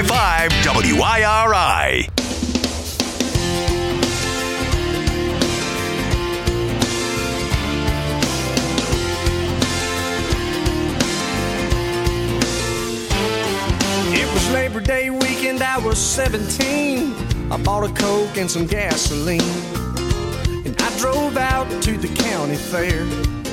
105.5 WIRI. It was Labor Day weekend, I was 17. I bought a Coke and some gasoline, and I drove out to the county fair.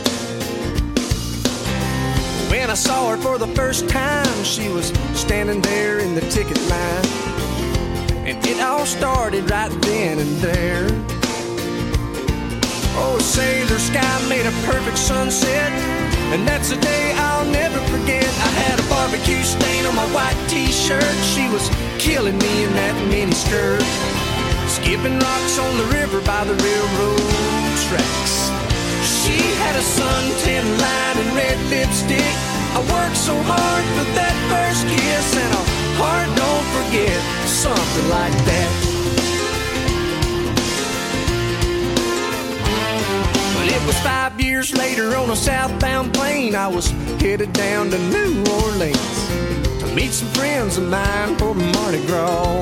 When I saw her for the first time, she was standing there in the ticket line, and it all started right then and there. Oh, sailor sky made a perfect sunset, and that's a day I'll never forget. I had a barbecue stain on my white t-shirt. She was killing me in that mini skirt, skipping rocks on the river by the railroad tracks. She had a suntan line and red lipstick. I worked so hard for that first kiss, and a heart don't forget, something like that. Well, it was 5 years later on a southbound plane. I was headed down to New Orleans to meet some friends of mine for Mardi Gras.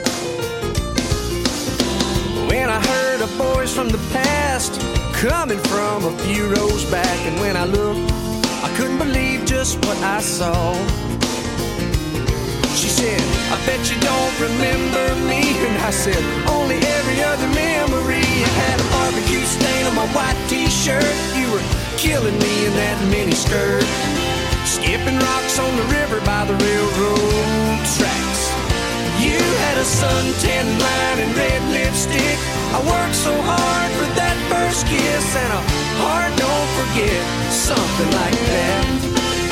When I heard a voice from the past coming from a few rows back, and when I looked, I couldn't believe just what I saw. She said, I bet you don't remember me. And I said, only every other memory. I had a barbecue stain on my white t-shirt. You were killing me in that mini skirt, skipping rocks on the river by the railroad tracks. You had a suntan line and red lipstick. I worked so hard for that first kiss, and a heart don't forget, something like that.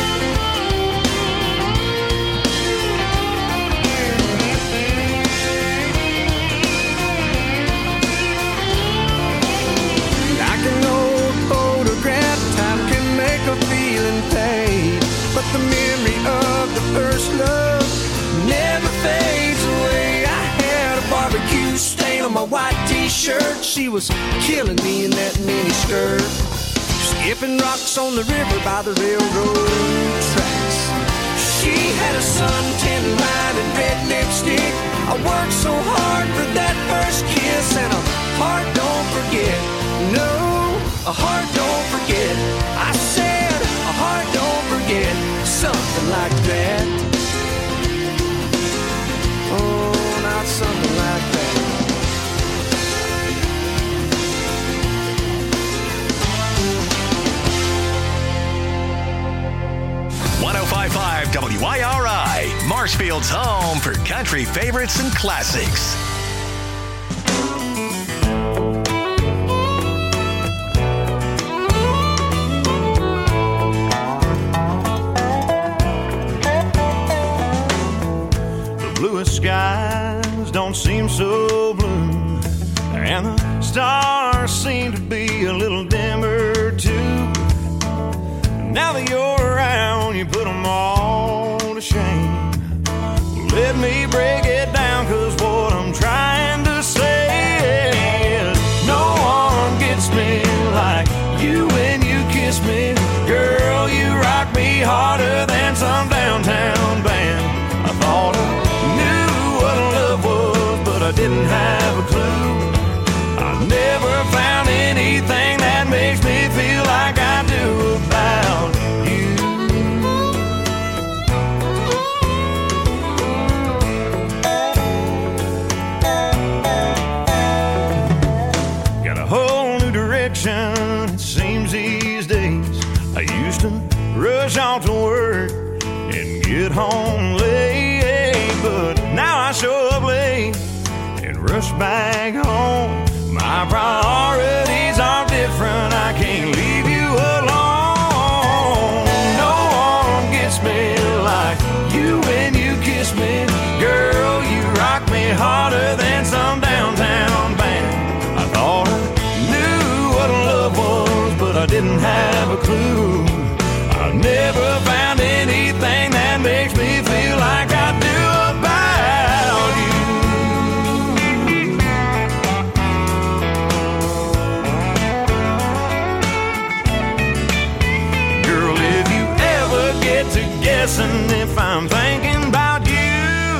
Like an old photograph, time can make a feeling fade, but the memory of the first love never fades away. I had a barbecue stain on my white t-shirt. She was killing me in that mini skirt, skipping rocks on the river by the railroad tracks. She had a suntan line and red lipstick. I worked so hard for that first kiss, and a heart don't forget. No, a heart don't forget. I said a heart don't forget, something like that. Oh, not something like that. WIRI, Marshfield's home for country favorites and classics. The bluest skies don't seem so blue, and the stars seem to be a little dimmer too. Now that you're around, you put them all to shame. Let me break it down, 'cause what I'm trying to say is no one gets me like you when you kiss me. Girl, you rock me harder than some downtown band. I thought I knew what love was, but I didn't have a clue. I never found anything that makes me feel like I do about you. Got a whole new direction, it seems these days. I used to rush off to work and get home late, but now I show up late and rush back home. My priorities are different, I can't leave you alone. No one gets me like you when you kiss me. Girl, you rock me harder than some downtown band. I thought I knew what love was, but I didn't have a clue. I never found anything that makes me feel like I do about you. Girl, if you ever get to guessing if I'm thinking about you,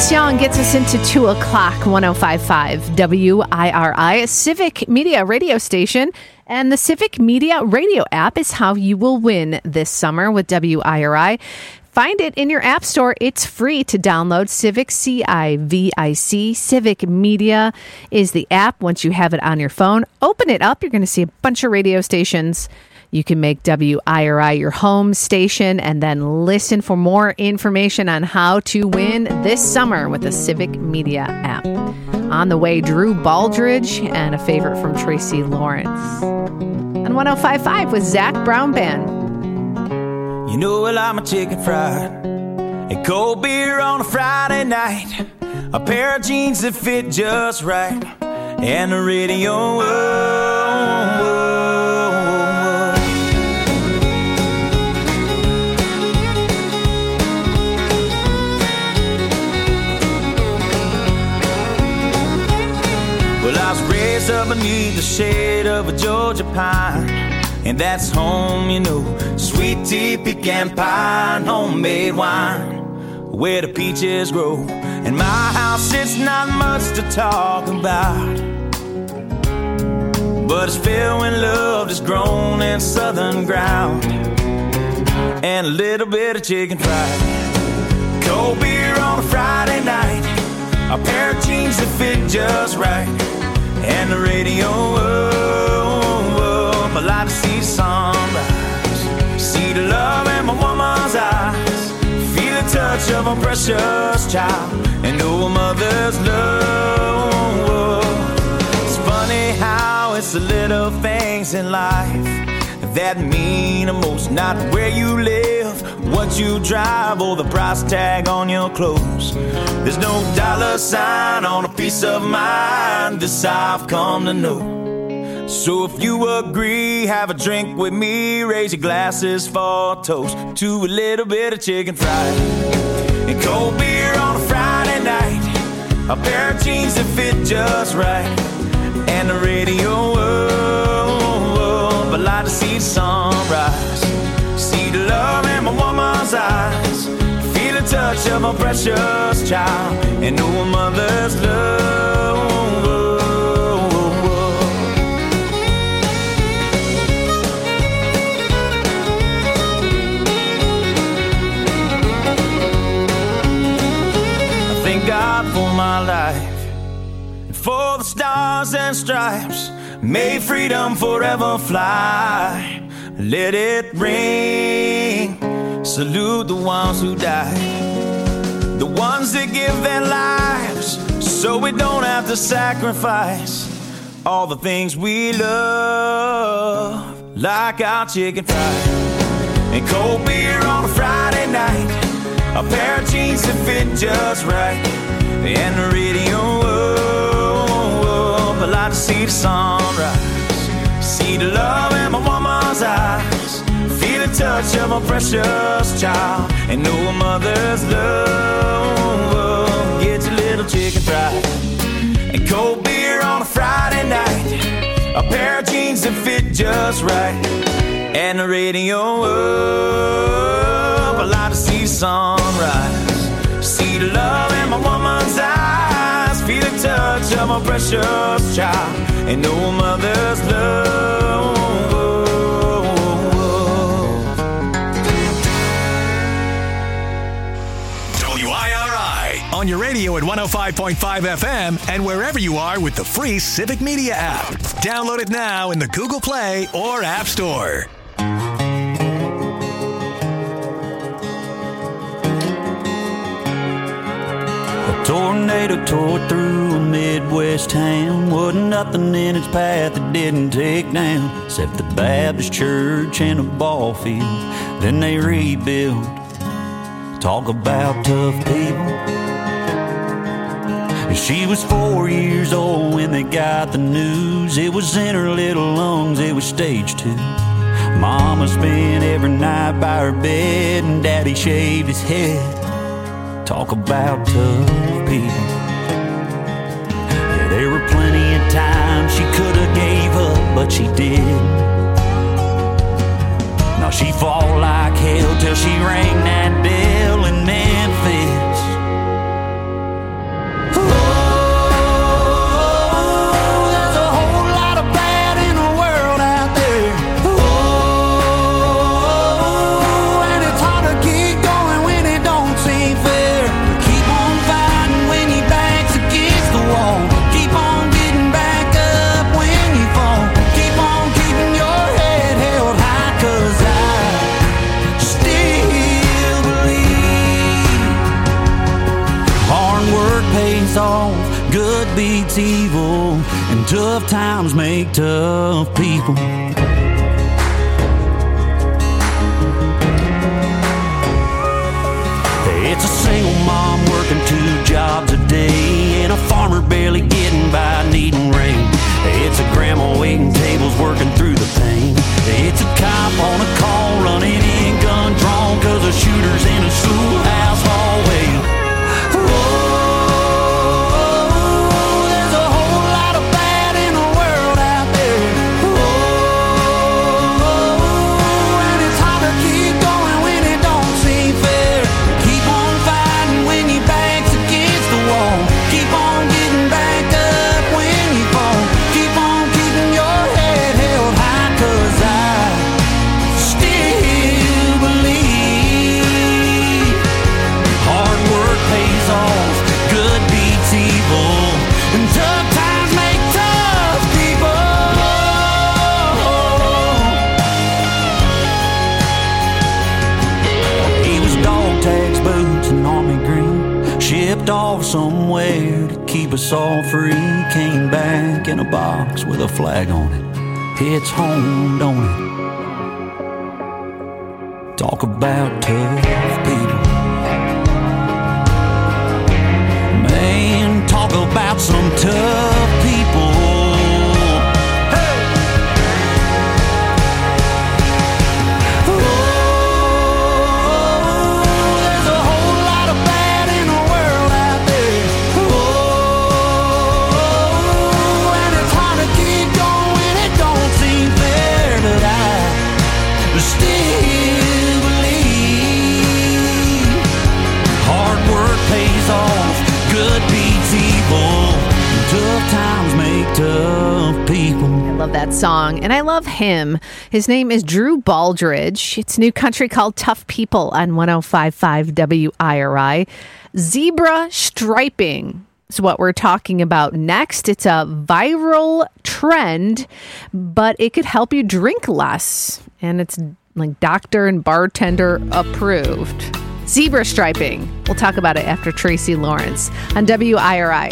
Angus Young gets us into 2 o'clock, 105.5 WIRI, Civic Media radio station. And the Civic Media radio app is how you will win this summer with WIRI. Find it in your app store. It's free to download. Civic, CIVIC. Civic Media is the app. Once you have it on your phone, open it up. You're going to see a bunch of radio stations. You can make WIRI your home station and then listen for more information on how to win this summer with the Civic Media app. On the way, Drew Baldridge and a favorite from Tracy Lawrence. On 105.5 with Zach Brown Band. You know I like my chicken fried, a cold beer on a Friday night, a pair of jeans that fit just right, and the radio. Well, I was raised up beneath the shade of a Georgia pine, and that's home, you know, sweet tea, pecan pie, and homemade wine, where the peaches grow. And my house, it's not much to talk about, but it's filled with love that's grown in southern ground, and a little bit of chicken fried, cold beer on a Friday night, a pair of jeans that fit just right, and the radio. I like to see the sunrise, see the love in my woman's eyes, feel the touch of a precious child, and know a mother's love. It's funny how it's the little things in life that mean the most, not where you live, what you drive, or the price tag on your clothes. There's no dollar sign on a piece of mind, this I've come to know. So if you agree, have a drink with me, raise your glasses for a toast to a little bit of chicken fried, and cold beer on a Friday night, a pair of jeans that fit just right, and the radio. I like to see the sunrise, see the love in my woman's eyes, feel the touch of a precious child, and know a mother's love. God for my life, and for the stars and stripes, may freedom forever fly. Let it ring, salute the ones who died, the ones that give their lives so we don't have to sacrifice all the things we love, like our chicken fried, and cold beer on a Friday night, a pair of jeans that fit just right, and the radio. I like to see the sunrise, see the love in my woman's eyes, feel the touch of a precious child, and know a mother's love. Get your little chicken fried, and cold beer on a Friday night, a pair of jeans that fit just right, and the radio. I like to see the sunrise, see the love in my woman's eyes, feel the touch of a precious child, and know a mother's love. WIRI on your radio at 105.5 FM and wherever you are with the free Civic Media app. Download it now in the Google Play or App Store. Tornado tore through a Midwest town. Wasn't nothing in its path it didn't take down, except the Baptist church and a ball field. Then they rebuilt. Talk about tough people. She was 4 years old when they got the news. It was in her little lungs, it was stage 2. Mama spent every night by her bed, and Daddy shaved his head. Talk about tough people. Yeah, there were plenty of times she could have gave up, but she didn't. Now she fought like hell till she rang that bell in Memphis. good beats evil, and tough times make tough people. It's a single mom working 2 jobs a day, and a farmer barely getting by needing rain. It's a grandma waiting tables working through the pain. It's a cop on a call running in gun drawn, 'cause a shooter's in a schoolhouse hallway. Oh, there's a whole lot of bad in the world out there. Oh, and it's hard to keep going when it don't seem fair. Keep on fighting when your back's against the wall. Keep on getting back up when you fall. Keep on keeping your head held high, 'cause I still believe hard work pays off, good beats evil, and tough times make tough people. He was dog tags, boots, and army green, shipped off somewhere to keep us all free. Came back in a box with a flag on it. It's home, don't it? Talk about tough people. Man, talk about some tough people. Hey! Oh, there's a whole lot of bad in the world out there. Oh, and it's hard to keep going, it don't seem fair, but I still believe hard work pays off, good beats evil, tough times make tough people. I love that song, and I love him. His name is Drew Baldridge. It's new country called Tough People on 105.5 WIRI. Zebra striping is what we're talking about next. It's a viral trend, but it could help you drink less, and it's like doctor and bartender approved. Zebra striping. We'll talk about it after Tracy Lawrence on WIRI.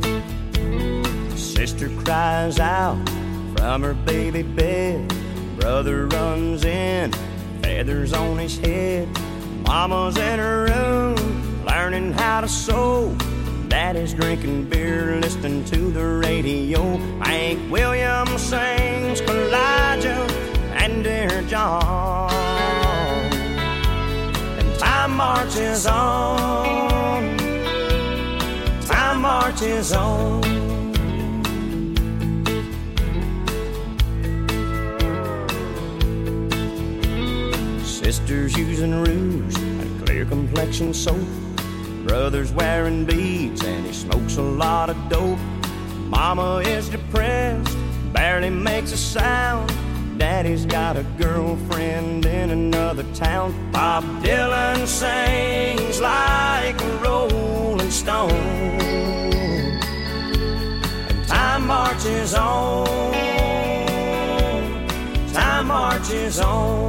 Sister cries out from her baby bed. Brother runs in, feathers on his head. Mama's in her room, learning how to sew. Daddy's drinking beer, listening to the radio. Hank Williams sings Elijah and Dear John. And time marches on. Time marches on. Sisters using rouge and clear complexion soap. Brother's wearing beads and he smokes a lot of dope. Mama is depressed, barely makes a sound. Daddy's got a girlfriend in another town. Bob Dylan sings like a rolling stone. And time marches on. Time marches on.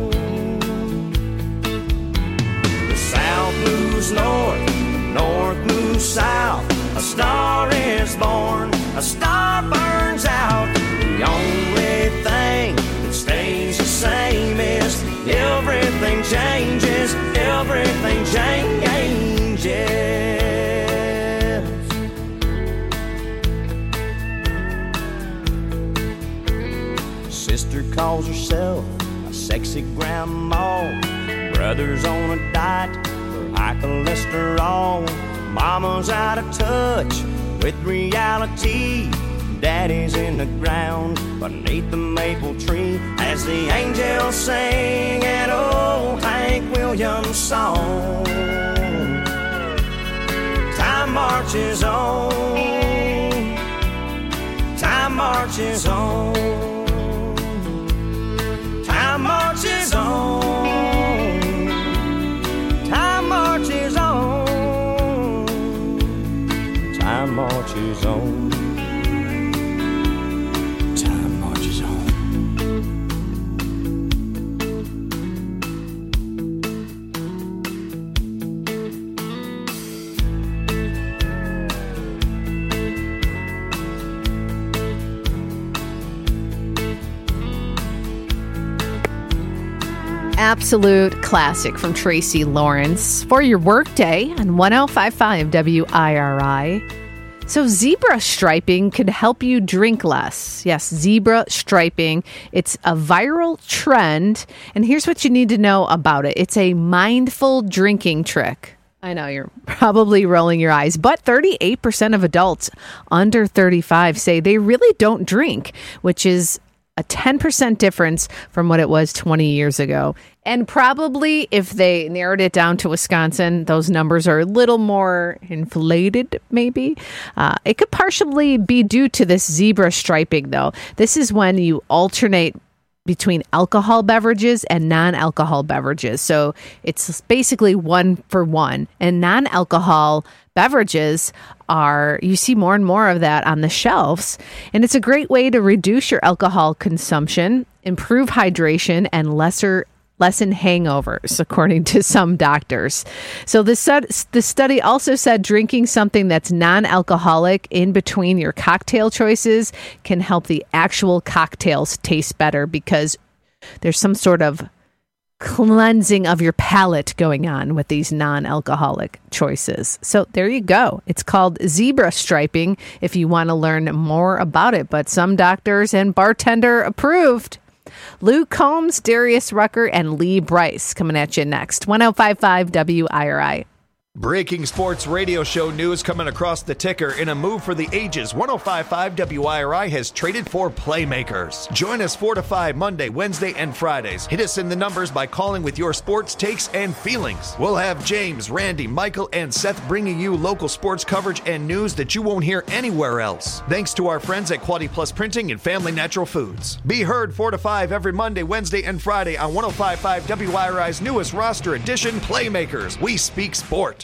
South moves north, north moves south. A star is born, a star burns out. The only thing that stays the same is everything changes, everything changes. Sister calls herself a sexy grandma. Brother's on a diet for high cholesterol. Mama's out of touch with reality. Daddy's in the ground beneath the maple tree as the angels sing an old Hank Williams song. Time marches on. Time marches on. Time marches on. Time marches on. Time marches on. Time marches on. absolute classic from Tracy Lawrence for your workday on 105.5 WIRI. So zebra striping could help you drink less. Yes, zebra striping. It's a viral trend. And here's what you need to know about it. It's a mindful drinking trick. I know you're probably rolling your eyes, but 38% of adults under 35 say they really don't drink, which is a 10% difference from what it was 20 years ago. And probably if they narrowed it down to Wisconsin, those numbers are a little more inflated, maybe. It could partially be due to this zebra striping, though. This is when you alternate between alcohol beverages and non-alcohol beverages. So it's basically 1 for 1. And non-alcohol beverages you see more and more of that on the shelves. And it's a great way to reduce your alcohol consumption, improve hydration, and lessen hangovers, according to some doctors. So the study also said drinking something that's non-alcoholic in between your cocktail choices can help the actual cocktails taste better because there's some sort of cleansing of your palate going on with these non-alcoholic choices. So there you go. It's called zebra striping if you want to learn more about it. But some doctors and bartender approved. Lou Combs, Darius Rucker, and Lee Bryce coming at you next. 105.5 WIRI. Breaking sports radio show news coming across the ticker. In a move for the ages, 105.5 WIRI has traded for playmakers. Join us 4 to 5 Monday, Wednesday, and Fridays. Hit us in the numbers by calling with your sports takes and feelings. We'll have James, Randy, Michael, and Seth bringing you local sports coverage and news that you won't hear anywhere else. Thanks to our friends at Quality Plus Printing and Family Natural Foods. Be heard 4 to 5 every Monday, Wednesday, and Friday on 105.5 WIRI's newest roster edition, Playmakers. We speak sport.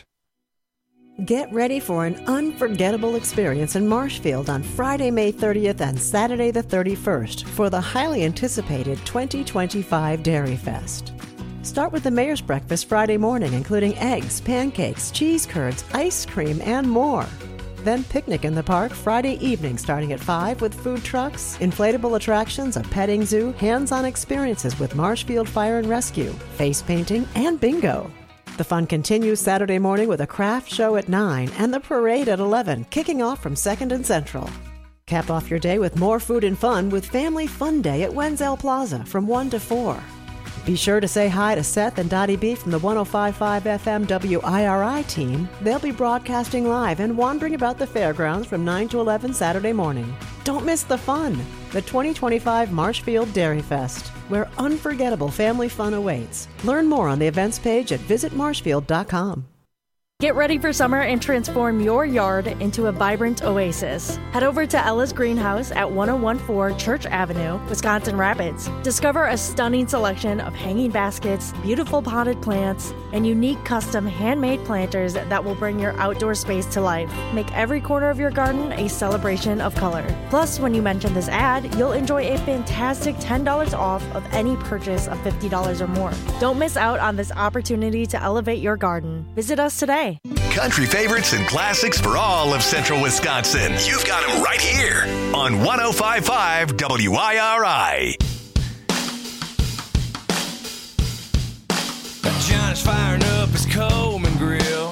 Get ready for an unforgettable experience in Marshfield on Friday, May 30th and Saturday the 31st for the highly anticipated 2025 Dairy Fest. Start with the Mayor's Breakfast Friday morning, including eggs, pancakes, cheese curds, ice cream, and more. Then picnic in the park Friday evening starting at 5 with food trucks, inflatable attractions, a petting zoo, hands-on experiences with Marshfield Fire and Rescue, face painting, and bingo. The fun continues Saturday morning with a craft show at 9 and the parade at 11, kicking off from 2nd and Central. Cap off your day with more food and fun with Family Fun Day at Wenzel Plaza from 1 to 4. Be sure to say hi to Seth and Dottie B from the 105.5 FM WIRI team. They'll be broadcasting live and wandering about the fairgrounds from 9 to 11 Saturday morning. Don't miss the fun. The 2025 Marshfield Dairy Fest, where unforgettable family fun awaits. Learn more on the events page at visitmarshfield.com. Get ready for summer and transform your yard into a vibrant oasis. Head over to Ella's Greenhouse at 1014 Church Avenue, Wisconsin Rapids. Discover a stunning selection of hanging baskets, beautiful potted plants, and unique custom handmade planters that will bring your outdoor space to life. Make every corner of your garden a celebration of color. Plus, when you mention this ad, you'll enjoy a fantastic $10 off of any purchase of $50 or more. Don't miss out on this opportunity to elevate your garden. Visit us today. Country favorites and classics for all of Central Wisconsin. You've got them right here on 105.5 WIRI. Johnny's firing up his Coleman grill.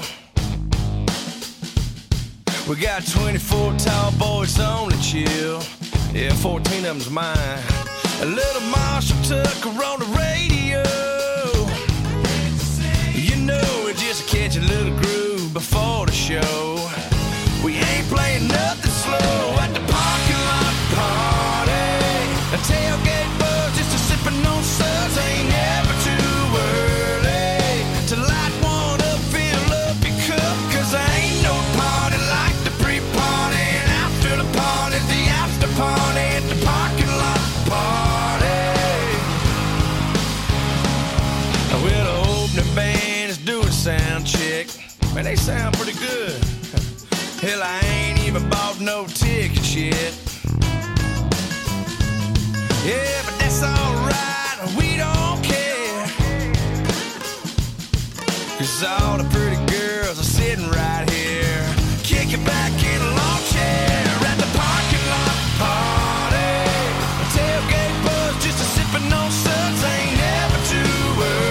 We got 24 tall boys on the chill. Yeah, 14 of them's mine. A little Marshall Tucker on the radio. You know, it just catch a little groove before the show. We ain't playing nothing slow at the parking lot party. A tailgate buzz, just a sipping on suds. Ain't never too early to light one up, fill up your cup. Cause there ain't no party like the pre-party. And after the party, the after party at the parking lot party. Well, the opening band is doing sound check. Man, they sound pretty good. Hell, I ain't even bought no tickets yet. Yeah, but that's alright, we don't care. Cause all the pretty girls are sitting right here. Kick it back in a lawn chair at the parking lot party. A tailgate buzz, just a sipping on suds. Ain't never too early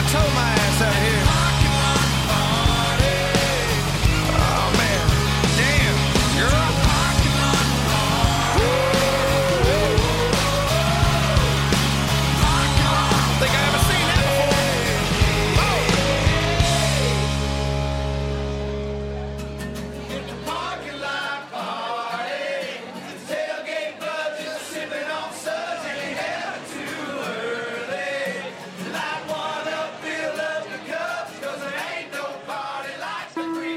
tow my ass out of here. Oh, man. Damn, girl. Think I haven't seen that before. In the parking lot party, tailgate buddies sipping on suds, ain't having too early. Light one up, fill up the cups, 'cause there ain't no party like the free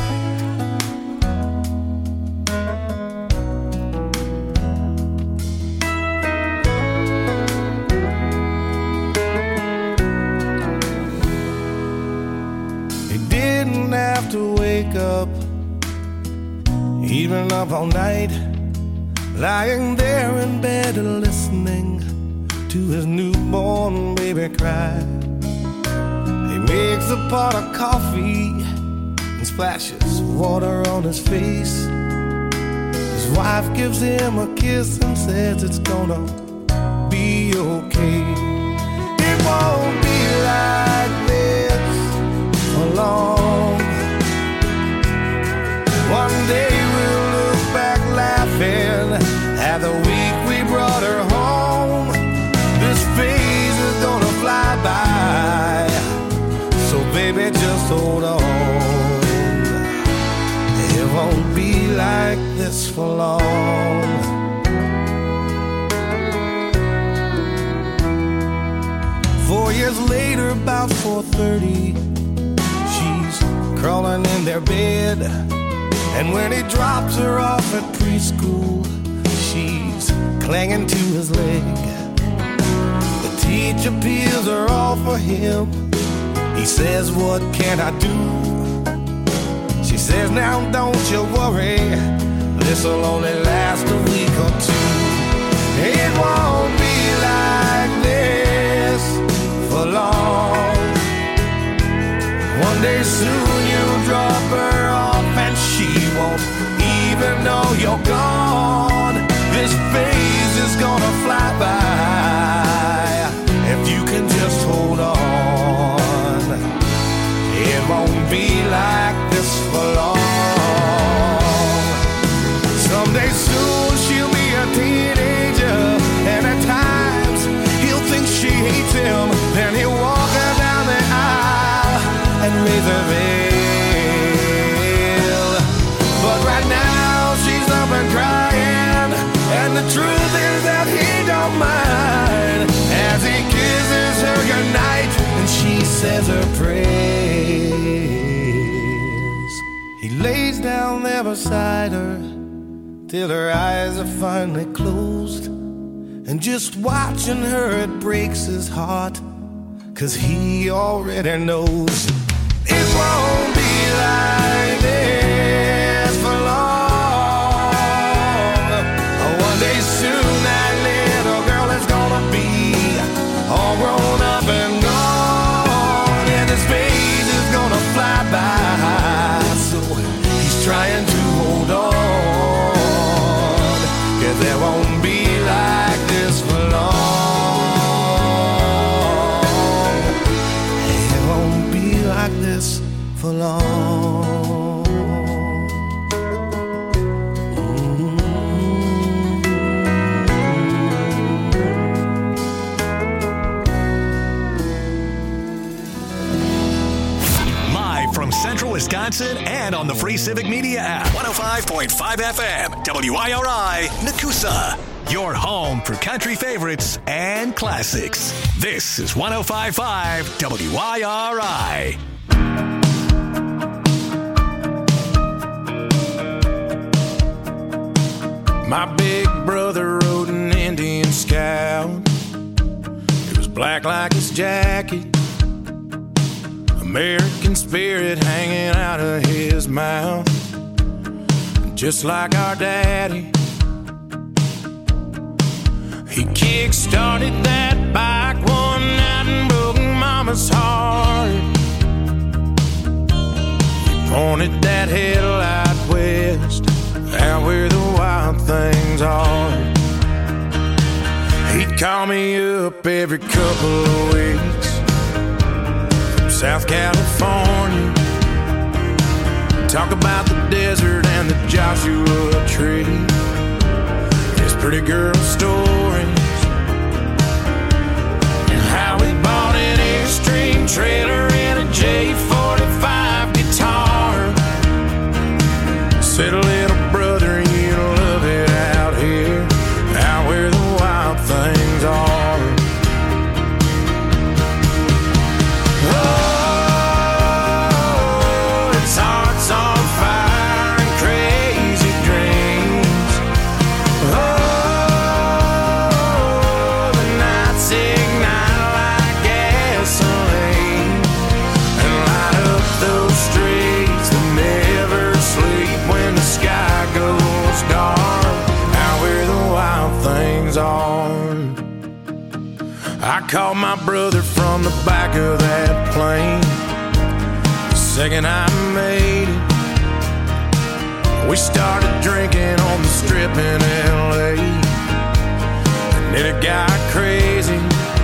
He didn't have to wake up, even up all night, lying there in bed and listening to his newborn baby cry. He makes a pot of coffee and splashes water on his face. His wife gives him a kiss and says it's gonna be okay. It won't be like this for long. One day we'll look back laughing at the week we brought her home. This phase is gonna fly by, so baby just hold on. It won't be like this for long. 4 years later, about 4:30, she's crawling in their bed. And when he drops her off at preschool, she's clinging to his leg. The teacher peels her off for him. He says, what can I do? She says, now don't you worry, this'll only last a week or two. It won't be like this for long. One day soon you'll drop her off and she won't even know you're gone. This phase is gonna fly by if you can just hold on. It won't be like this for long. Someday soon she'll be a teenager, and at times he'll think she hates him. Then he'll walk her down the aisle and raise her veil. But right now she's up and crying, and the truth is that he don't mind as he kisses her goodnight and she says her prayers. He lays down there beside her till her eyes are finally closed, and just watching her it breaks his heart, 'cause he already knows it won't be like this for long. One day soon that little girl is gonna be all grown up and gone, and his phase is gonna fly by, so he's trying to hold on, 'cause there won't be like this for long. It won't be like this for long. Live from Central Wisconsin and on the free Civic Media app. 105.5 FM, WIRI, Nakusa. Your home for country favorites and classics. This is 105.5 WIRI. My big brother rode an Indian Scout. It was black like his jacket, American spirit hanging out of his mouth. Just like our daddy, he kick-started that bike one night and broke Mama's heart. He pointed that headlight west, out where the wild things are. He'd call me up every couple of weeks, South California. Talk about the desert and the Joshua Tree. His pretty girl stories. And how he bought an Airstream trailer and a J45 guitar. Said, little brother, you'll love it out here, out where the wild things are. I called my brother from the back of that plane the second I made it. We started drinking on the strip in L.A. and then it got crazy.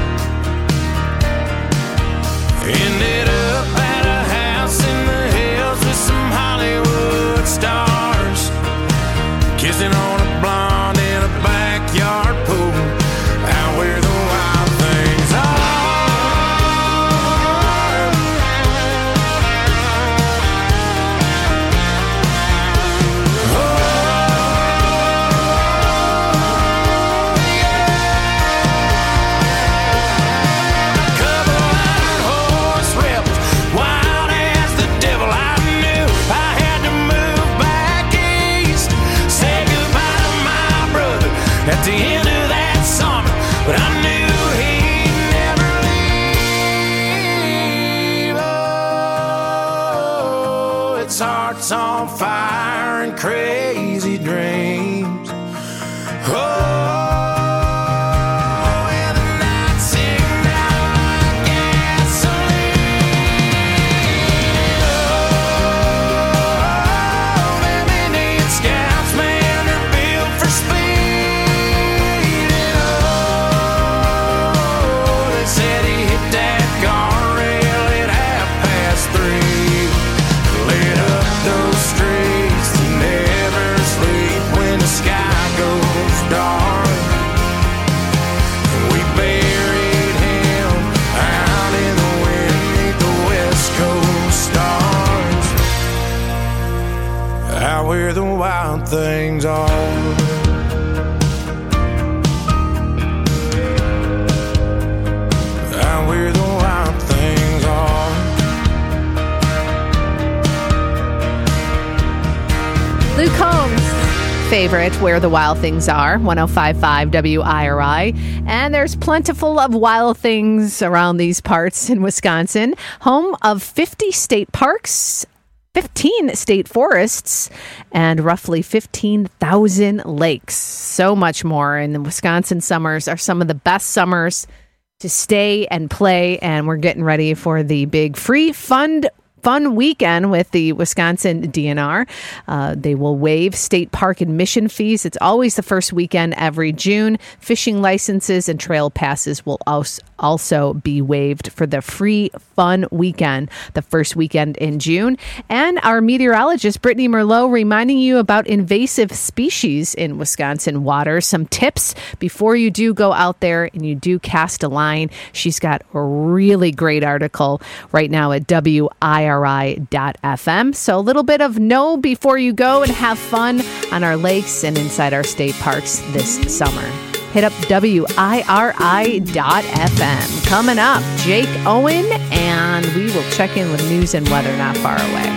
Ended up at a house in the hills with some Hollywood stars, kissing on a blonde in a backyard pool, out where the wild things are. Oh, yeah. A couple iron horse rebels, wild as the devil. I knew I had to move back east, say goodbye to my brother at the end of that summer. But I knew he'd never leave. Oh, its heart's on fire and crazy dreams. Oh, and the night sing out like gasoline. Oh, them Indian scouts, man, they're built for speed. They said he hit that guardrail at 3:30. Lit up those streets that never sleep when the sky goes dark. We buried him out in the wind beneath the West Coast stars, out where the wild things are. Out where the wild things are. Luke Combs' favorite, Where the Wild Things Are, 105.5 WIRI. And there's plentiful of wild things around these parts in Wisconsin. Home of 50 state parks, 15 state forests, and roughly 15,000 lakes. So much more. And the Wisconsin summers are some of the best summers to stay and play. And we're getting ready for the big free fun weekend with the Wisconsin DNR. They will waive state park admission fees. It's always the first weekend every June. Fishing licenses and trail passes will also be waived for the free fun weekend, the first weekend in June. And our meteorologist, Brittany Merlot, reminding you about invasive species in Wisconsin waters. Some tips before you do go out there and you do cast a line. She's got a really great article right now at WIRI.FM. So a little bit of know before you go and have fun on our lakes and inside our state parks this summer. Hit up WIRI.FM. Coming up, Jake Owen, and we will check in with news and weather not far away.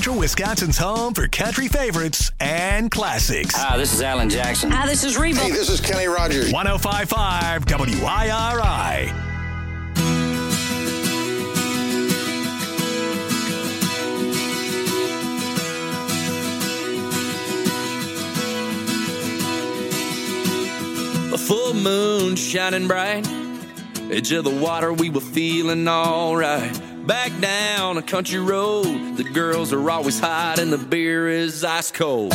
Central Wisconsin's home for country favorites and classics. Hi, this is Alan Jackson. Hi, this is Reba. Hey, this is Kenny Rogers. 105.5 WIRI. A full moon shining bright, edge of the water, we were feeling alright. Back down a country road, the girls are always hot and the beer is ice cold.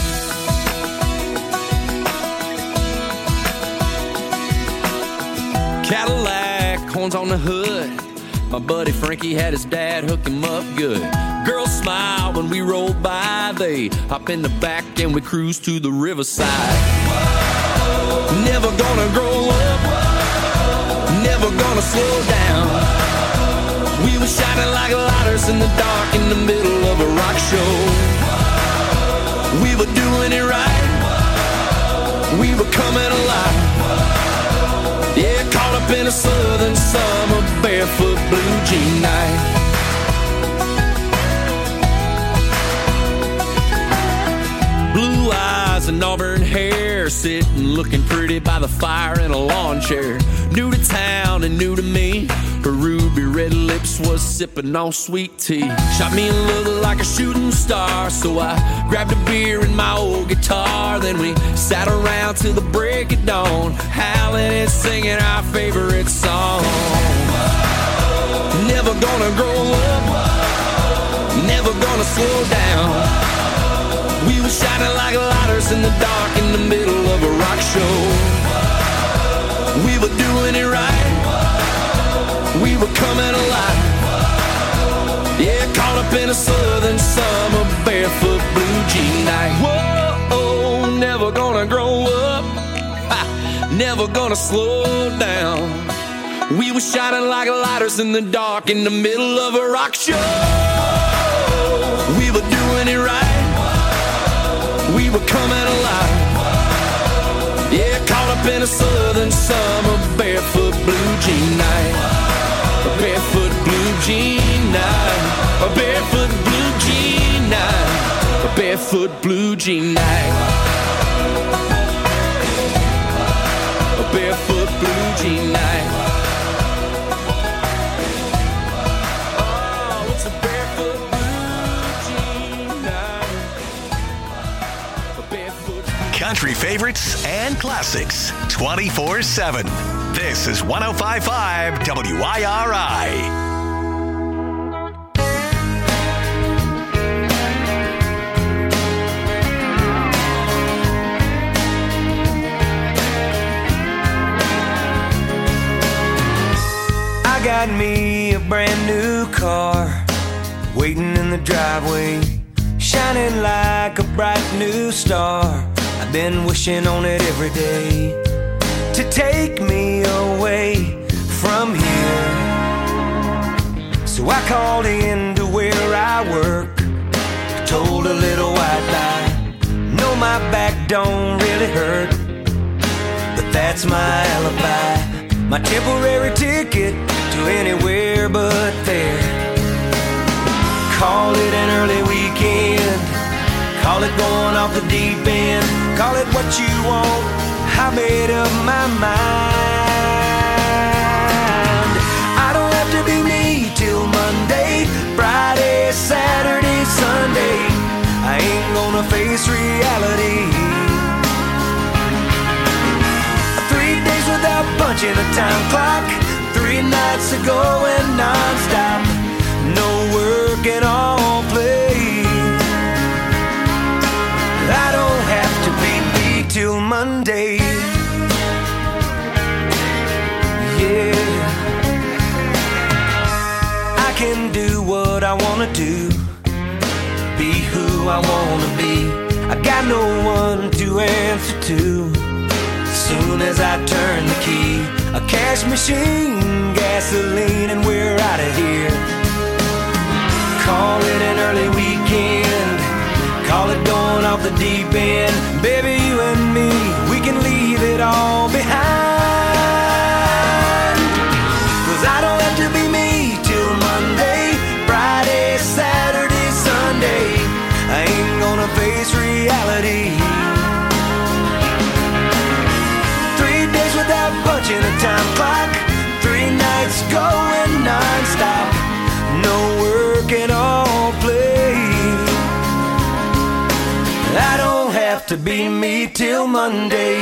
Cadillac, horns on the hood, my buddy Frankie had his dad hook him up good. Girls smile when we roll by, they hop in the back and we cruise to the riverside. Never gonna grow up, never gonna slow down. We were shining like lighters in the dark in the middle of a rock show. We were doing it right, we were coming alive. Yeah, caught up in a southern summer, barefoot blue jean night. Blue eyes and auburn hair, sitting looking pretty by the fire in a lawn chair. New to town and new to me, her ruby red lips was sipping on sweet tea. Shot me a look like a shooting star, so I grabbed a beer and my old guitar. Then we sat around till the break of dawn, howling and singing our favorite song. Never gonna grow up, never gonna slow down. We were shining like lighters in the dark in the middle of a rock show. We were doing it right, we were coming alive. Yeah, caught up in a southern summer, barefoot blue jean night. Whoa, never gonna grow up, never gonna slow down. We were shining like lighters in the dark in the middle of a rock show. We were doing it right, we were coming alive. Yeah, caught up in a southern summer, barefoot blue jean night. A barefoot blue jean night. A barefoot blue jean night. A barefoot blue jean night. A barefoot blue jean night. Oh, it's a barefoot blue jean night. A barefoot Country favorites and classics 24/7. This is 105.5 WIRI. I got me a brand new car, waiting in the driveway, shining like a bright new star. I've been wishing on it every day to take me away from here. So I called in to where I work, told a little white lie. No, my back don't really hurt, but that's my alibi, my temporary ticket to anywhere but there. Call it an early weekend, call it going off the deep end, call it what you want, I made up my mind. I don't have to be me till Monday, Friday, Saturday, Sunday. I ain't gonna face reality. 3 days without punching a time clock, 3 nights of going non-stop, no work and all play. I don't have to be me till Monday. Yeah, I can do what I wanna do, be who I wanna be. I got no one to answer to. As soon as I turn the key, a cash machine, gasoline, and we're out of here. Call it an early weekend, call it going off the deep end. Baby, you and me, we can leave it all behind. 'Cause I don't have to be me till Monday, Friday, Saturday, Sunday. to be me till Monday.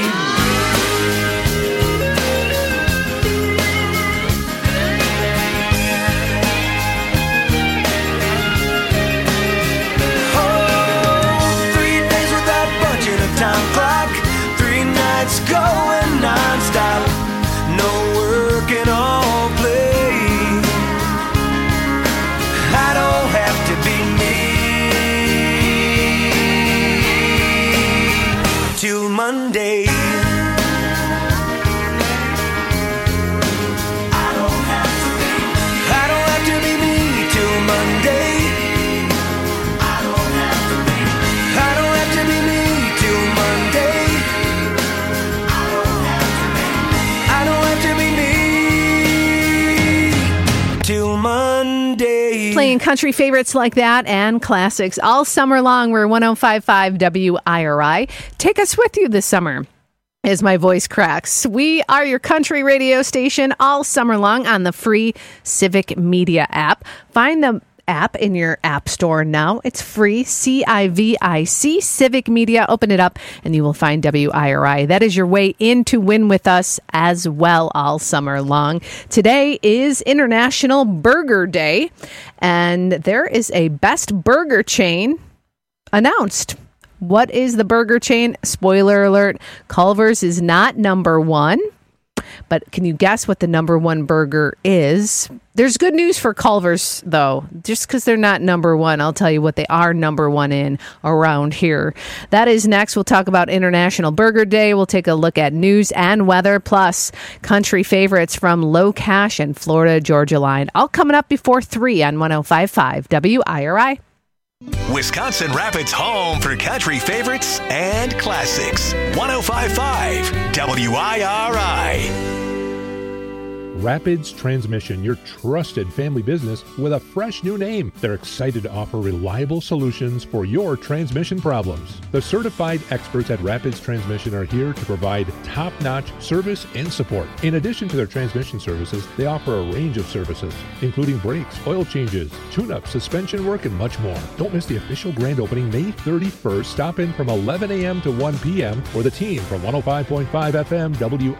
Oh, 3 days without budget, a time clock, 3 nights going non-stop, no work and all play. I don't have to be me till Monday. I don't have to be me till Monday. I don't have to be me till Monday. I don't have to be me till Monday. Playing country favorites like that and classics all summer long. We're 105.5 WIRI. Take us with you this summer as my voice cracks. We are your country radio station all summer long on the free Civic Media app. Find the app in your app store now. It's free, CIVIC, Civic Media. Open it up and you will find WIRI. That is your way in to win with us as well all summer long. Today is International Burger Day, and there is a best burger chain announced. What is the burger chain? Spoiler alert, Culver's is not number one. But can you guess what the number one burger is? There's good news for Culver's, though. Just because they're not number one, I'll tell you what they are number one in around here. That is next. We'll talk about International Burger Day. We'll take a look at news and weather, plus country favorites from Low Cash and Florida Georgia Line. All coming up before 3 on 105.5 WIRI. Wisconsin Rapids' home for country favorites and classics. 105.5 WIRI. Rapids Transmission, your trusted family business with a fresh new name. They're excited to offer reliable solutions for your transmission problems. The certified experts at Rapids Transmission are here to provide top-notch service and support. In addition to their transmission services, they offer a range of services, including brakes, oil changes, tune-ups, suspension work, and much more. Don't miss the official grand opening May 31st. Stop in from 11 a.m. to 1 p.m. where the team from 105.5 FM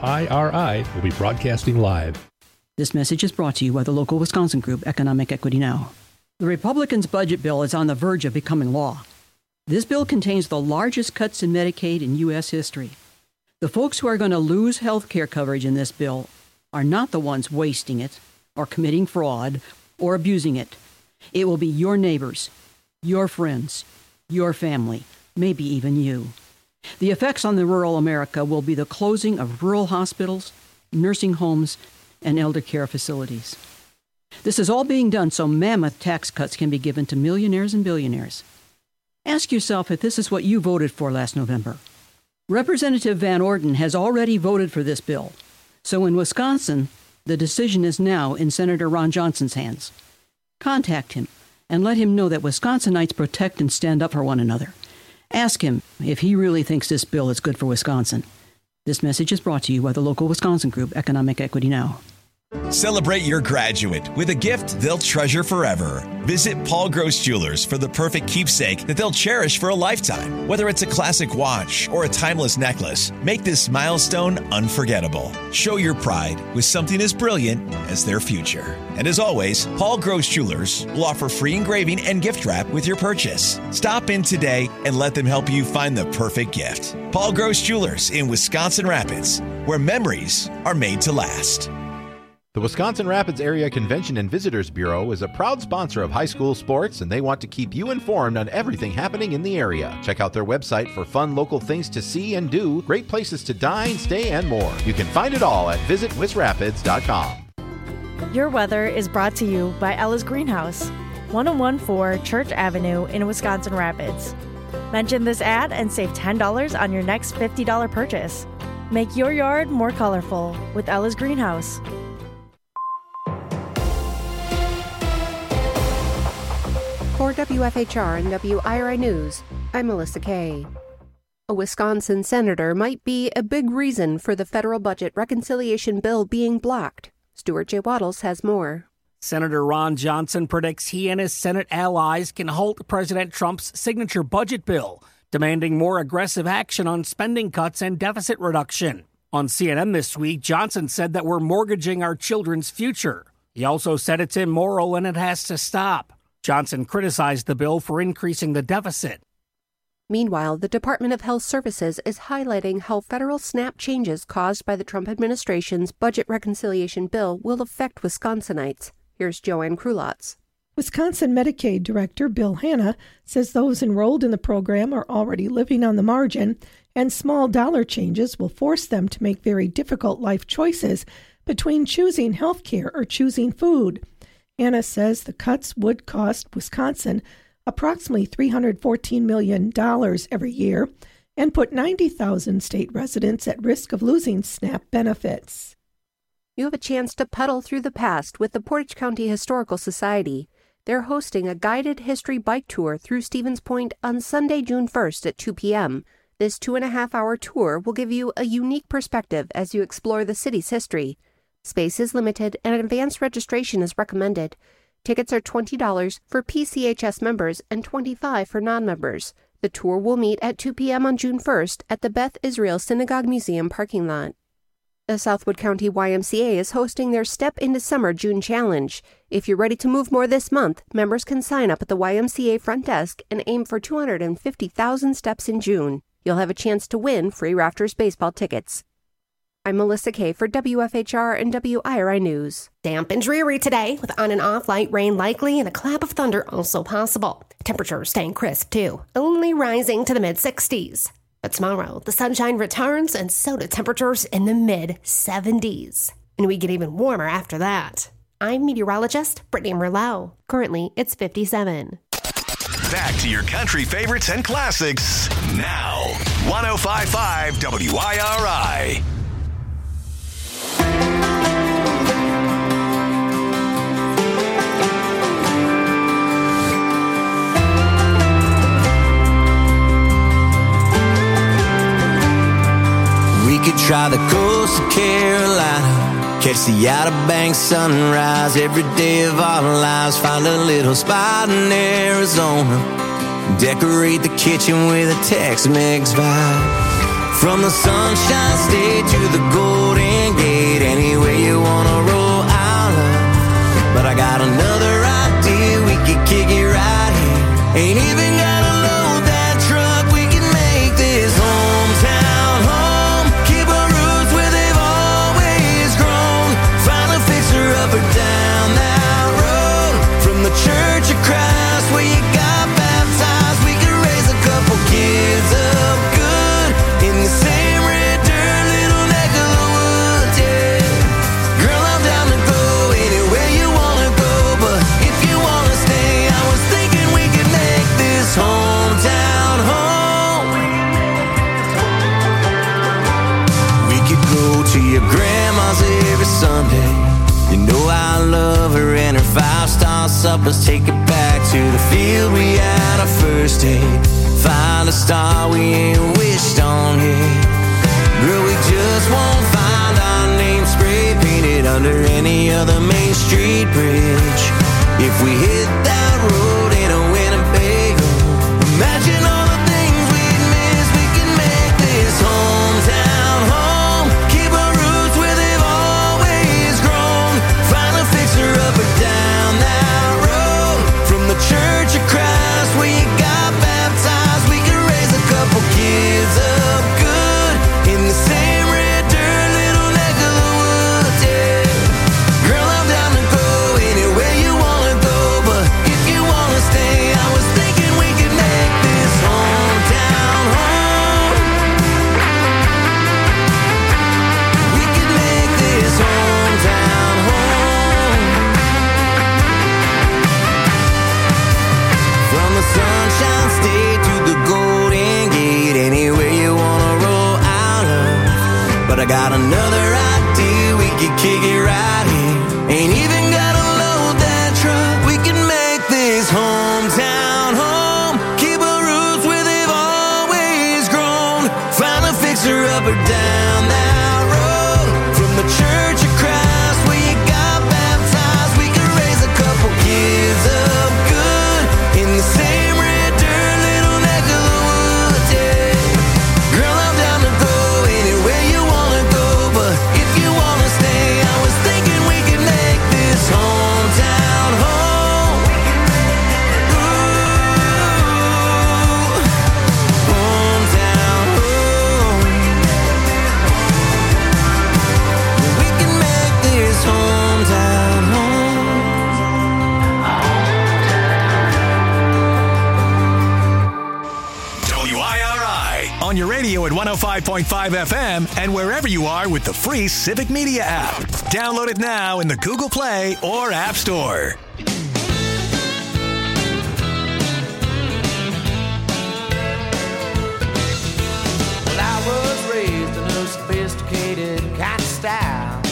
WIRI will be broadcasting live. This message is brought to you by the local Wisconsin group, Economic Equity Now. The Republicans' budget bill is on the verge of becoming law. This bill contains the largest cuts in Medicaid in U.S. history. The folks who are going to lose health care coverage in this bill are not the ones wasting it, or committing fraud, or abusing it. It will be your neighbors, your friends, your family, maybe even you. The effects on the rural America will be the closing of rural hospitals, nursing homes, and elder care facilities. This is all being done so mammoth tax cuts can be given to millionaires and billionaires. Ask yourself if this is what you voted for last November. Representative Van Orden has already voted for this bill. So in Wisconsin, the decision is now in Senator Ron Johnson's hands. Contact him and let him know that Wisconsinites protect and stand up for one another. Ask him if he really thinks this bill is good for Wisconsin. This message is brought to you by the local Wisconsin group, Economic Equity Now. Celebrate your graduate with a gift they'll treasure forever. Visit Paul Gross Jewelers for the perfect keepsake that they'll cherish for a lifetime. Whether it's a classic watch or a timeless necklace, make this milestone unforgettable. Show your pride with something as brilliant as their future. And as always, Paul Gross Jewelers will offer free engraving and gift wrap with your purchase. Stop in today and let them help you find the perfect gift. Paul Gross Jewelers in Wisconsin Rapids, where memories are made to last. The Wisconsin Rapids Area Convention and Visitors Bureau is a proud sponsor of high school sports, and they want to keep you informed on everything happening in the area. Check out their website for fun local things to see and do, great places to dine, stay, and more. You can find it all at visitwisrapids.com. Your weather is brought to you by Ella's Greenhouse, 1014 Church Avenue in Wisconsin Rapids. Mention this ad and save $10 on your next $50 purchase. Make your yard more colorful with Ella's Greenhouse. For WFHR and WIRI News, I'm Melissa Kay. A Wisconsin senator might be a big reason for the federal budget reconciliation bill being blocked. Stuart J. Waddles has more. Senator Ron Johnson predicts he and his Senate allies can halt President Trump's signature budget bill. demanding more aggressive action on spending cuts and deficit reduction. On CNN this week, Johnson said that we're mortgaging our children's future. He also said it's immoral and it has to stop. Johnson criticized the bill for increasing the deficit. Meanwhile, the Department of Health Services is highlighting how federal SNAP changes caused by the Trump administration's budget reconciliation bill will affect Wisconsinites. Here's Joanne Krulotz. Wisconsin Medicaid Director Bill Hanna says those enrolled in the program are already living on the margin, and small dollar changes will force them to make very difficult life choices between choosing health care or choosing food. Hanna says the cuts would cost Wisconsin approximately $314 million every year and put 90,000 state residents at risk of losing SNAP benefits. You have a chance to pedal through the past with the Portage County Historical Society. They're hosting a guided history bike tour through Stevens Point on Sunday, June 1st at 2 p.m. This 2.5-hour tour will give you a unique perspective as you explore the city's history. Space is limited and advanced registration is recommended. Tickets are $20 for PCHS members and $25 for non-members. The tour will meet at 2 p.m. on June 1st at the Beth Israel Synagogue Museum parking lot. The Southwood County YMCA is hosting their Step into Summer June Challenge. If you're ready to move more this month, members can sign up at the YMCA front desk and aim for 250,000 steps in June. You'll have a chance to win free Rafters baseball tickets. I'm Melissa Kay for WFHR and WIRI News. Damp and dreary today with on and off light rain likely and a clap of thunder also possible. Temperatures staying crisp too, only rising to the mid-60s. But tomorrow, the sunshine returns and so do temperatures in the mid-70s. And we get even warmer after that. I'm meteorologist Brittany Merlot. Currently, it's 57. Back to your country favorites and classics now. 105.5 WIRI. We could try the coast of Carolina, catch the Outer Banks sunrise every day of our lives, find a little spot in Arizona, decorate the kitchen with a Tex-Mex vibe. From the Sunshine State to the Golden Gate, anywhere you wanna roll, I'll love. But I got another idea, we could kick it right here. Ain't even gotta load that truck, we can make this hometown home. Keep our roots where they've always grown. Find a fixer up or down that road. From the Church of Christ where you got baptized, we could raise a couple kids up good in the same red dirt little neck of the woods, yeah. Girl, I'm down to go anywhere you wanna go, but if you wanna stay, I was thinking we could make this hometown home. We could go to your grandma's every Sunday. You know I love her and her 5-star suppers. Take it back to the field we had our first date. Find a star we ain't wished on yet. Girl, we just won't find our name spray painted under any other Main Street bridge. If we hit that road in a Winnebago, imagine all the things we'd miss. We can make this hometown home. Keep our roots where they've always grown. Find a fixer up or down that road. From the Church of Christ where you got baptized, we can raise a couple kids up good in the same red dirt little neck of the woods, yeah. Girl, I'm down to go anywhere you wanna go, but on your radio at 105.5 FM and wherever you are with the free Civic Media app. Download it now in the Google Play or App Store. Well, I was raised in a sophisticated kind of style.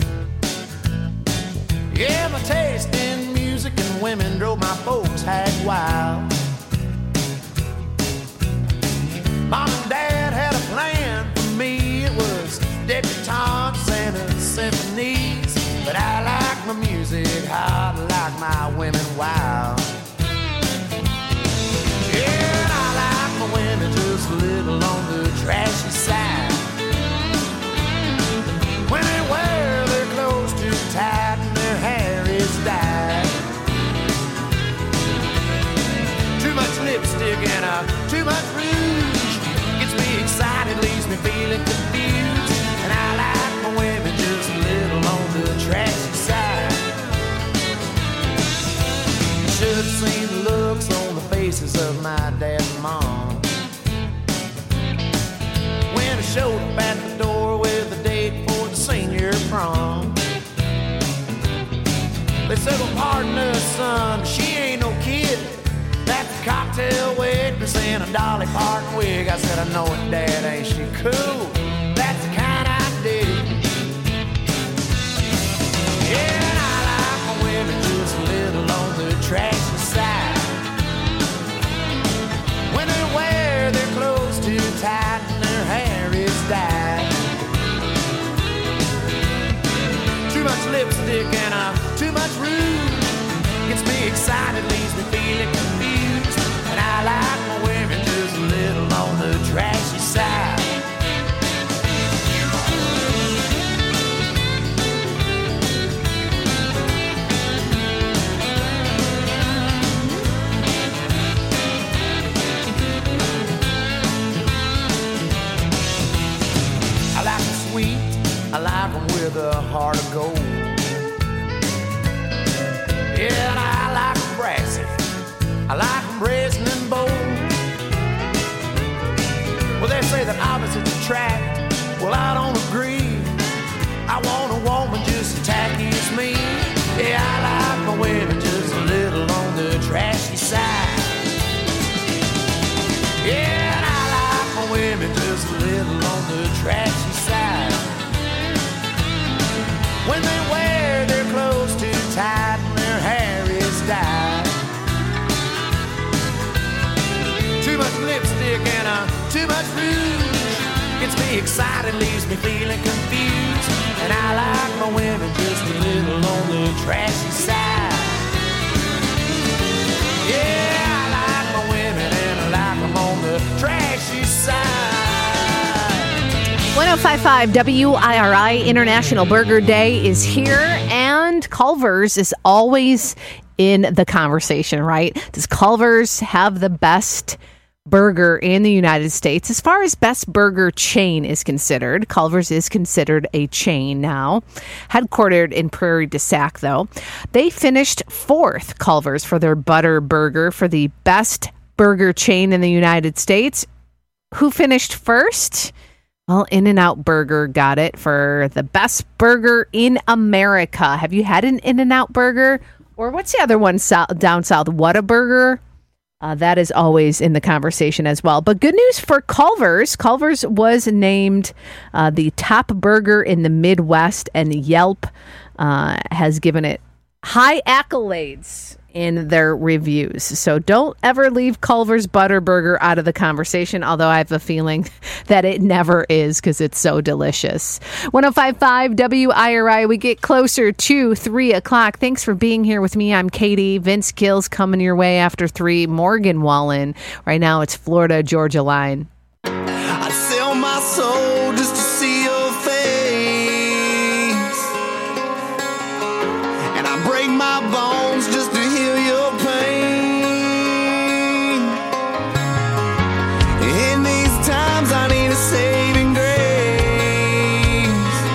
Yeah, my taste in music and women drove my folks hag wild. Mom and Dad had a plan for me. It was debutantes and symphonies. But I like my music hard, like my women wild. Yeah, and I like my women just a little on the trashy side. When they wear their clothes too tight and their hair is dyed. Too much lipstick and too much rouge gets me excited, leaves me feeling confused. And I like my women just a little on the trashy side. You should have seen the looks on the faces of my dad and mom when I showed up at the door with a date for the senior prom. They said, well, pardon us, son, she ain't no kid. That's a cocktail waitress in a Dolly Parton wig. I said, I know it, Dad, ain't she cool? That's the kind I dig. Yeah, and I like my women just a little on the trashy side. When they wear their clothes too tight and their hair is dyed. Too much lipstick and too much rouge gets me excited, leaves me feeling confused. And I like my women just a little on the trashy side. I like them sweet, I like them with a heart of gold. Yeah, and I like them brassy, I like them brazen and bold. Well, they say that opposites attract, well, I don't agree. I want a woman just as tacky as me. Yeah, I like my women just a little on the trashy side. Yeah, and I like my women just a little on the trashy side. When they wear their clothes too tight and their hair is dyed. Too much lipstick and too much rouge gets me excited, leaves me feeling confused. And I like my women just a little on the trashy side. Yeah, I like my women and I like them on the trashy side. 105.5 WIRI International Burger Day is here, and Culver's is always in the conversation, right? Does Culver's have the best burger in the United States? As far as best burger chain is considered, Culver's is considered a chain now. Headquartered in Prairie du Sac, though. They finished fourth, Culver's, for their butter burger for the best burger chain in the United States. Who finished first? Well, In-N-Out Burger got it for the best burger in America. Have you had an In-N-Out Burger? Or what's the other one down south? Whataburger? That is always in the conversation as well. But good news for Culver's. Culver's was named the top burger in the Midwest, and Yelp has given it high accolades in their reviews. So don't ever leave Culver's Butter Burger out of the conversation, although I have a feeling that it never is because it's so delicious. 105.5 WIRI, we get closer to 3 o'clock. Thanks for being here with me. I'm Katie. Vince Gill's coming your way after 3. Morgan Wallen. Right now it's Florida Georgia line. I'd sell my soul just to see your face, and I break my bones just to heal your pain. In these times I need a saving grace,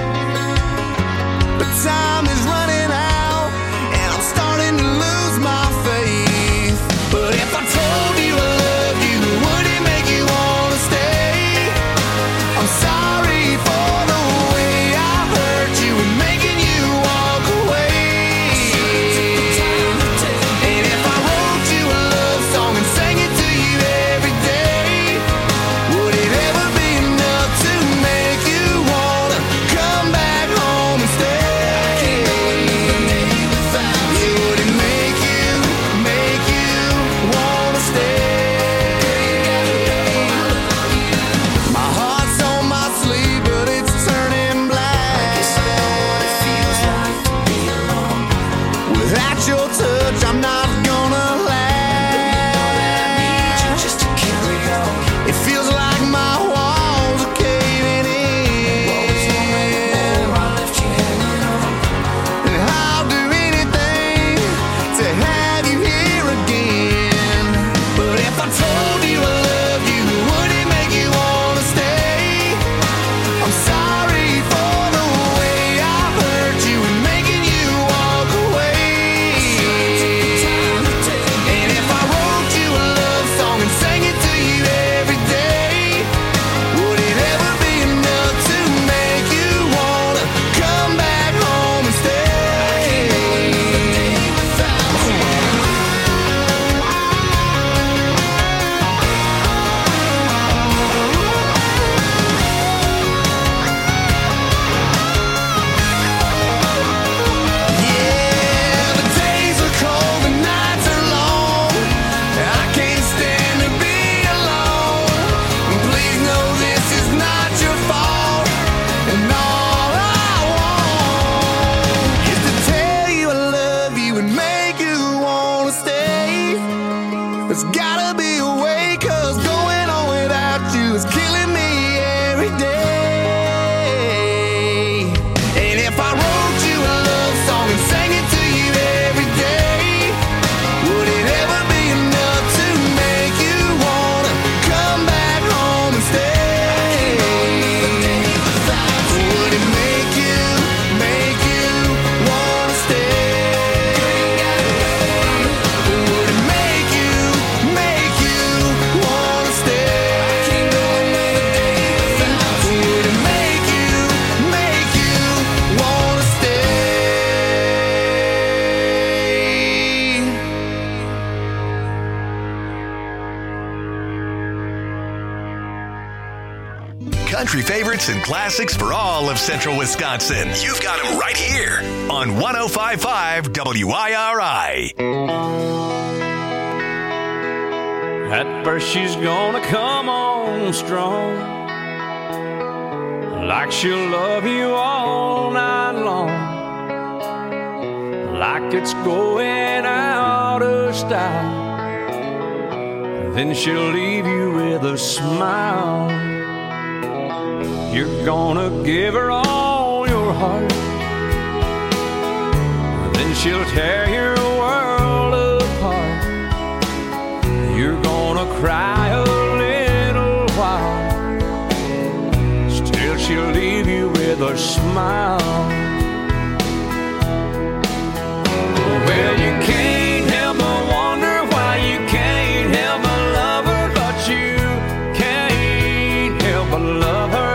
but time is running out and I'm starting to lose my faith. But if I told you I loved you, would it make you want There's gotta be a way, 'cause going on without you is killing me every day. And if I wrote you a love song and sang it to you every day, would it ever be enough to make you wanna come back home and stay? Would it make you wanna stay? Would it make you wanna stay? Would it make you wanna stay? Country favorites and classics for all of Central Wisconsin. You've got them right here on 105.5 WIRI. At first she's gonna come on strong, like she'll love you all night long, like it's going out of style. Then she'll leave you with a smile. You're gonna give her all your heart, then she'll tear your world apart. You're gonna cry a little while, still she'll leave you with a smile. Well, you can't help but wonder why you can't help but love her, but you can't help but love her.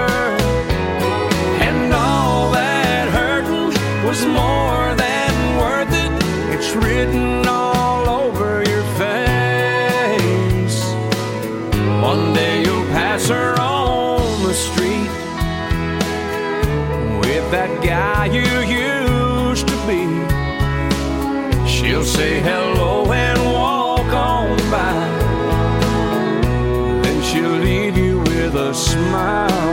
Was more than worth it. It's written all over your face. One day you'll pass her on the street with that guy you used to be. She'll say hello and walk on by, then she'll leave you with a smile.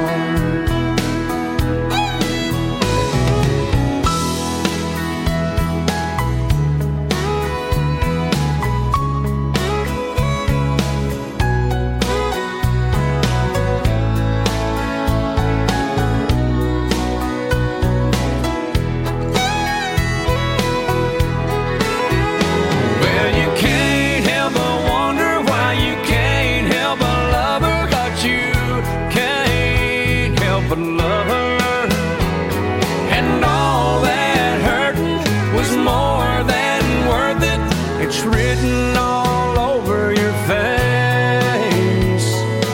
But love her, and all that hurting was more than worth it. It's written all over your face.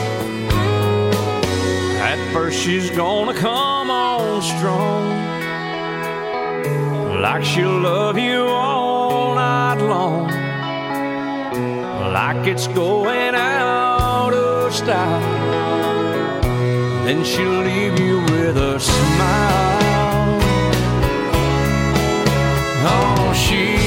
At first she's gonna come on strong, like she'll love you all night long, like it's going out of style. Then she'll leave you with a smile. Oh, she